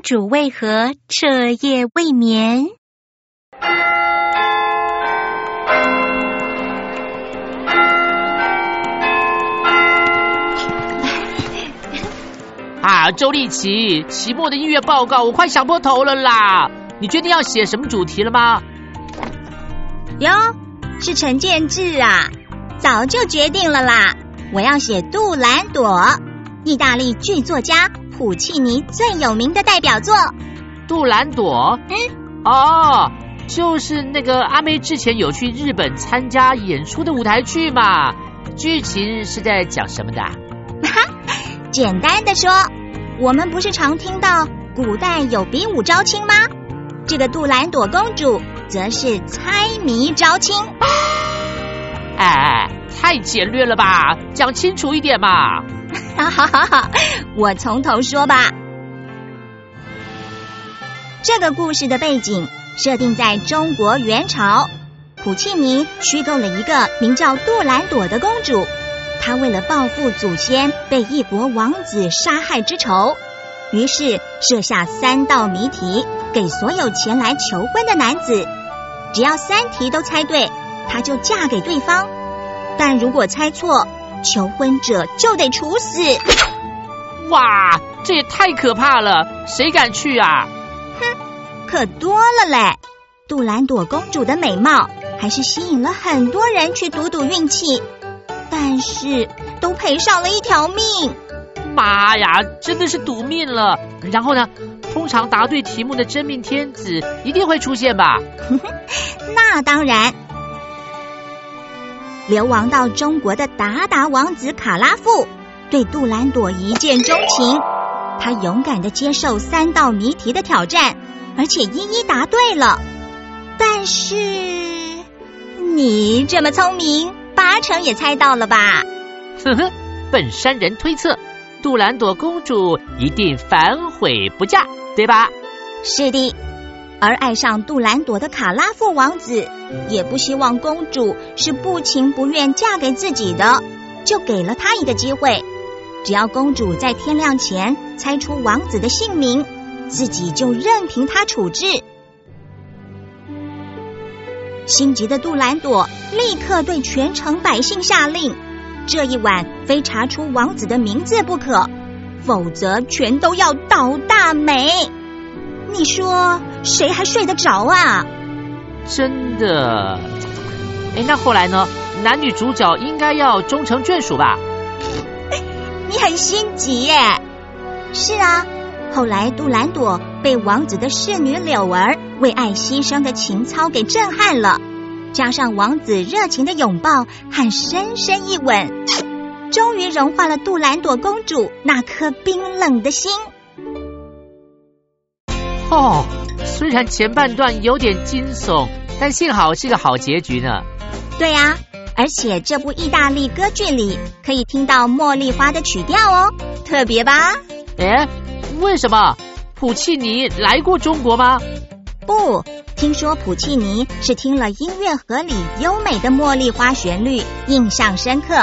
主为何彻夜未眠？ 周丽琪，期末的音乐报告我快想破头了啦！你决定要写什么主题了吗？ 哟，是陈建志啊，早就决定了啦！我要写杜兰朵，意大利剧作家普契尼最有名的代表作。 杜兰朵？就是那个阿妹之前有去日本参加演出的舞台剧嘛。剧情是在讲什么的？ 简单的说，我们不是常听到古代有比武招亲吗？这个杜兰朵公主则是猜谜招亲。 太简略了吧，讲清楚一点嘛。 好，我从头说吧。这个故事的背景设定在中国元朝，普契尼虚构了一个名叫杜兰朵的公主，她为了报复祖先被一国王子杀害之仇，于是设下3道谜题给所有前来求婚的男子，只要3题都猜对，她就嫁给对方，但如果猜错，求婚者就得处死。 哇，这也太可怕了，谁敢去啊？ 可多了嘞！杜兰朵公主的美貌还是吸引了很多人去赌赌运气，但是都赔上了一条命。 妈呀，真的是赌命了！然后呢？通常答对题目的真命天子一定会出现吧？ 那当然。流亡到中国的鞑靼王子卡拉富对杜兰朵一见钟情，他勇敢地接受3道谜题的挑战，而且一一答对了。但是你这么聪明，8成也猜到了吧？ 本山人推测杜兰朵公主一定反悔不嫁，对吧？ 是的，而爱上杜兰朵的卡拉富王子也不希望公主是不情不愿嫁给自己的，就给了她一个机会，只要公主在天亮前猜出王子的姓名，自己就任凭他处置。心急的杜兰朵立刻对全城百姓下令，这一晚非查出王子的名字不可，否则全都要倒大霉。你说谁还睡得着啊？ 真的。那后来呢？男女主角应该要终成眷属吧？ 你很心急耶。是啊，后来杜兰朵被王子的侍女柳儿为爱牺牲的情操给震撼了，加上王子热情的拥抱和深深一吻，终于融化了杜兰朵公主那颗冰冷的心。 虽然前半段有点惊悚，但幸好是个好结局呢。 对啊，而且这部意大利歌剧里可以听到茉莉花的曲调哦，特别吧？ 为什么？普契尼来过中国吗？ 不，听说普契尼是听了音乐盒里优美的茉莉花旋律印象深刻，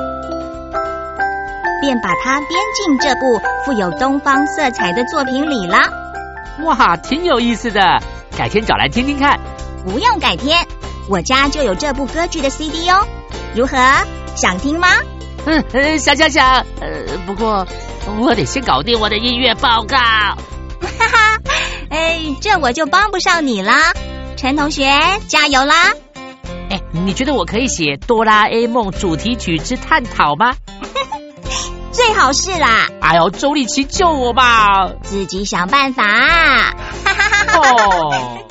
便把它编进这部富有东方色彩的作品里了。 哇，挺有意思的，改天找来听听看。 不用改天，我家就有这部歌剧的 CD 哦，如何？想听吗？ 想，不过我得先搞定我的音乐报告。 这我就帮不上你啦，陈同学加油啦！ 你觉得我可以写哆啦 A 梦主题曲之探讨吗？ 最好是啦。 周丽琪救我吧！ 自己想办法。